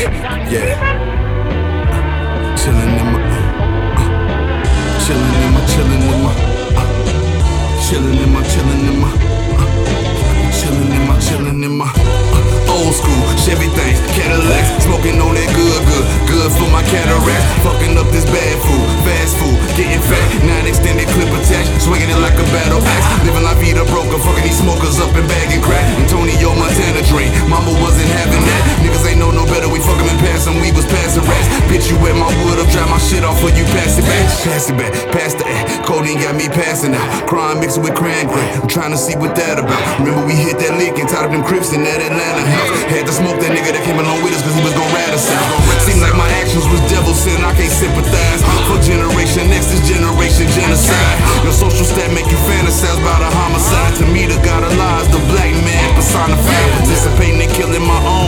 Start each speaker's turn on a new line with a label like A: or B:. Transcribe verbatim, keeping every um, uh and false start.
A: Yeah. Chillin' in my, uh, chillin' in my, chillin' in my, uh, chillin' in my, chillin' in my, uh, chillin' in my, chillin' in my, uh, old school Chevy things, Cadillacs, smoking on that good, good, good for my cataracts. Fucking up this bad food, fast food, getting fat, nine extended clip attached, swinging it like a battle axe. Living la vida broker, fucking these smokers up and bagging crack. Antonio Montana dream, mama wasn't having that. Niggas ain't know no better, we fuck 'em and pass 'em, we was passing rats. Bitch, you wet my wood up, dry my shit off, or you pass it back. Pass it back, pass the act. Codeine got me passing out. Crime mixed with cran crack. I'm trying to see what that about. Remember we hit that lick and tied up them Crips in that Atlanta house. Had to smoke that nigga that came along with us, cause he was gon' rat us out. Seemed like my actions was devil sin, I can't sympathize. For generation X, this generation genocide. Your social stat make you fantasize about a homicide. To me, the god of lies, the black man personified. Participating in killing my own.